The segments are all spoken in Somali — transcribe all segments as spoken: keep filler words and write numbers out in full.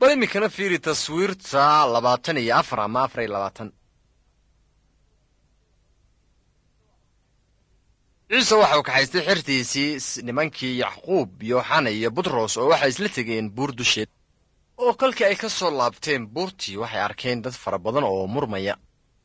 bal iminkana fiiri taswiirta labaatan iyo afar ama afar iyo labaatan. ciise waxa uu kaxaystay xertiisii nimankii yacquub yooxana iyo butros oo waxay isla tegeen buur dusheed. oo kolkii ay ka soo laabteen buurtii waxay arkeen dad fara badan oo murmaya.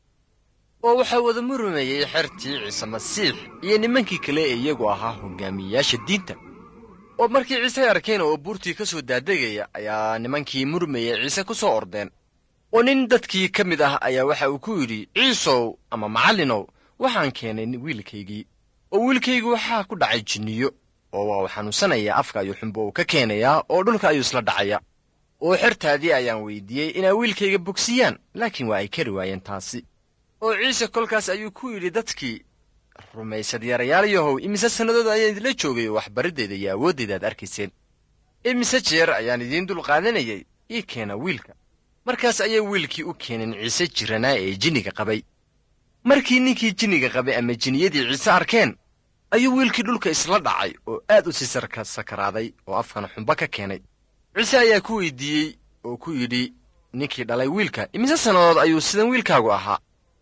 oo waxaa wada murmayey xertii ciise masiix iyo nimankii kale ee iyagu ahaa hogaamiyeyaasha diinta. oo markii ciise ay arkeen oo buurtii ka soo daadegaya ayaa nimankii murmayey ciise ku soo ordeen. oo nin dadkii ka mid ah ayaa waxa uu ku yidhi, ciisow ama macallinow, waxaan keenay wiilkaygii. oo wiilkaygu waxaa ku dhacay jinniyo, oo waa uu xanuunsanayaa, afka ayuu xumbo uu ka keenayaa oo dhulka ayuu isla dhacaya. oo xertaadii ayaan weydiiyey inay wiilkayga bogsiyaan, laakiin waa ay kari waayeen taasi. oo ciise kolkaas ayuu ku yidhi dadkii, rumaysad yarayaalayahow, imise sannadood ayaan idinla joogay oo waxbariddeeda iyo awooddeeda aad arkayseen. imise jeer ayaan idiin dul qaadanayay, ii keena wiilka. markaas ayay wiilkii u keeneen ciise jiranaa ee jinniga qabay. markii ninkii jinniga qabay ama jinniyadii ciise arkeen, ayuu wiilkii dhulka isla dhacay oo aad u sii sakaraaday oo afkana xumbo ka keenay. ciise ayaa ku weydiiyey oo ku yidhi ninkii dhalay wiilka, imise sannadood ayuu sidan wiilkaagu ahaa?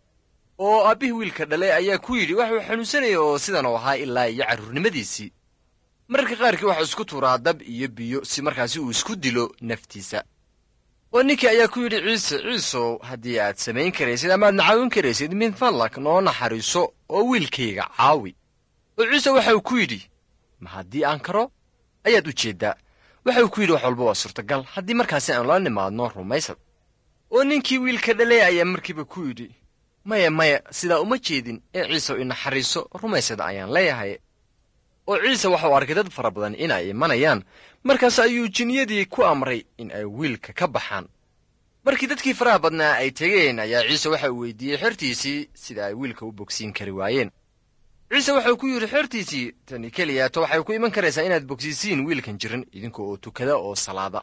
oo aabbihii wiilka dhalay ayaa ku yidhi waxuu xanuunsanaya oo sidan uu ahaa ilaa iyo carruurnimadiisii. mararka qaarkii waxuu isku tuuraa dab iyo biyo si markaasi uu isku dilo naftiisa. oo ninkii ayaa ku yidhi ciise, ciisow, haddii aad samayn karaysid ama aad nacaawin karaysid, min fadlak noo naxariiso oo wiilkayga caawi. oo ciise waxauu ku yidhi, ma haddii aan karo ayaad u jeeddaa. waxauu ku yidhi wax walba waa suurtagal haddii markaasi aan la nimaadno rumaysad. oo ninkii wiilka dhalay ayaa markiiba ku yidhi, maya maya sidaa uma jeedin ee ciisew inaxariiso, rumaysad ayaan leeyahay. oo ciise waxau arkay dad fara badan in ay imanayaan, markaas ayuu jinniyadii ku amray in ay wiilka ka baxaan. markii dadkii faraha badnaa ay tegeen ayaa ciise waxa uu weydiiyey xertiisii sida ay wiilka u bogsiin kari waayeen. ciise waxau ku yidhi xertiisii, tani keliyaato waxay ku iman karaysaa inaad bogsiisiin wiilkan jiran idinka oo tukada oo salaada.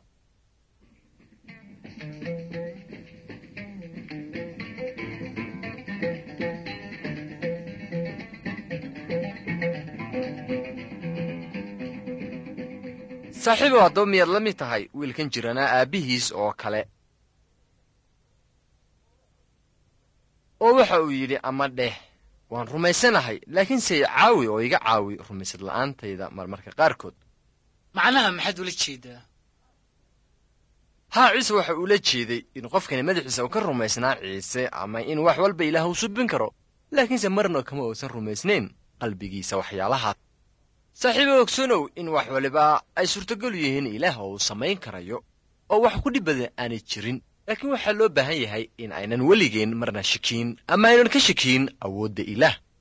saaxiibow, haddaba miyaad la mid tahay wiilkan jiranaa aabbihiis oo kale? oo waxa uu yidhi, ama dheh, waan rumaysanahay, laakiinse caawi oo iga caawi rumaysad la'aantayda marmarka qaarkood. macnaha maxaad ula jeedaa? haa, ciise waxa uula jeeday in qofkani madaxiisa uu ka rumaysnaa ciise ama in wax walba ilaah uu subin karo, laakiinse marna kama uusan rumaysnayn qalbigiisa waxyaalahaas. saaxiibo, ogsanow in wax waliba ay suurtagal yihiin ilaah oo uu samayn karayo oo wax ku dhib badan aanay jirin. laakiin waxaa loo baahan yahay in aynan weligeen marna shakiin ama aynan ka shakiin awoodda ilaah.